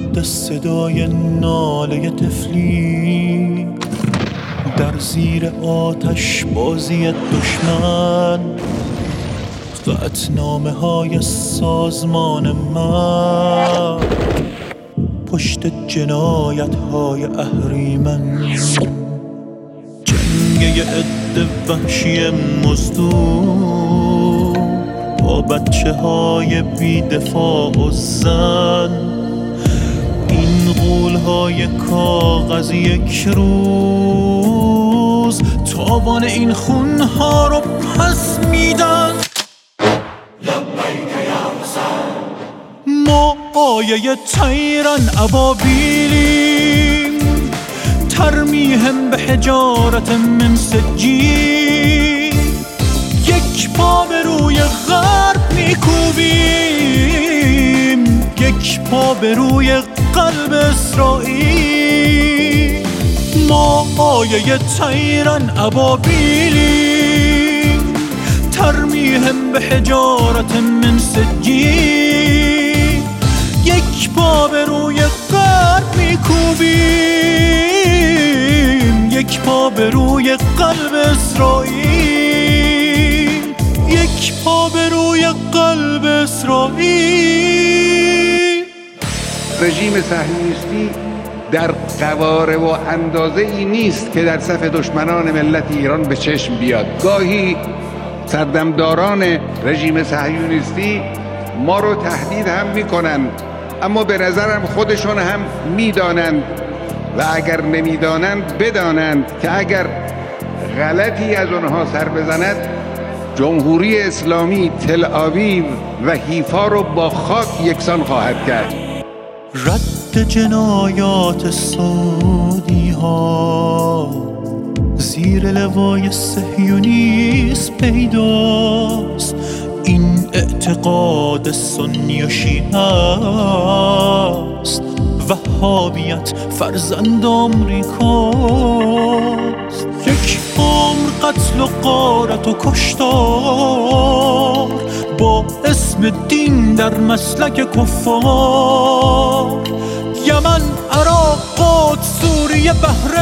ضد صدای ناله طفلی در زیر آتش بازی دشمن، قطعنامه های سازمان من پشت جنایت های اهریمن، جنگ یه عده وحشی مزدور با بچه های بی دفاع و زن، این غول های کاغذی یک روز تاوان این خون ها رو پس میدن. ما آیه تیرن ابابیلیم ترمیهم به حجارت من سجیل، یک پا به روی غرب میکوبیم، یک پا به روی قلب اسرائیل. ما آیه تیرن ابابیلیم ترمیهم به حجارت من سجیل، یک پا به روی غرب میکوبیم، یک پا به روی قلب اسرائیل، یک پا به روی قلب اسرائیل. رژیم صهیونیستی در قواره و اندازه ای نیست که در صف دشمنان ملت ایران به چشم بیاد. گاهی سردمداران رژیم صهیونیستی ما رو تهدید هم میکنند، اما به نظرم خودشون هم میدانند و اگر نمیدانند بدانند که اگر غلطی از اونها سر بزند جمهوری اسلامی تل آویو و حیفا رو با خاک یکسان خواهد کرد. رد جنایات سعودی ها زیر لوای صهیونیسم پیداست، این اعتقاد سنی و شیعه است، وهابیت فرزند آمریکاست. یک عمر قتل و غارت و کشتار با اسم دین در مسلک کفار، یمن، عراق، قدس، سوریه،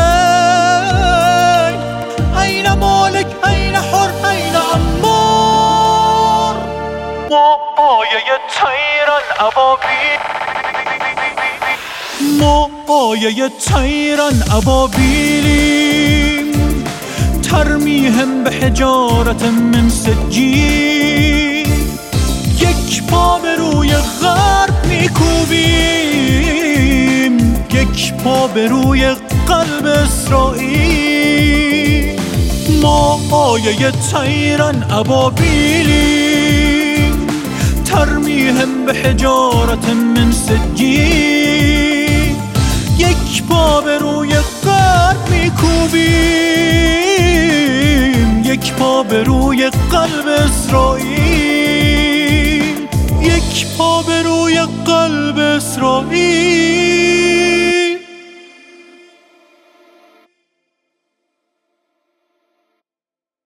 بحرین، این مالک، این حر، این عمار. ما آیه تیرن ابابیل، ما آیه تیرن ابابیلیم ترمیهم به حجارت من سجیل، یک پا به روی غرب میکوبیم، یک پا به روی قلب اسرائیل. ما آیه تیرن ابابیلیم ترمیهم به حجارت من سجیل، یک پا به روی غرب میکوبیم، یک پا به روی قلب اسرائیل، یک پا به روی قلب اسرائیل.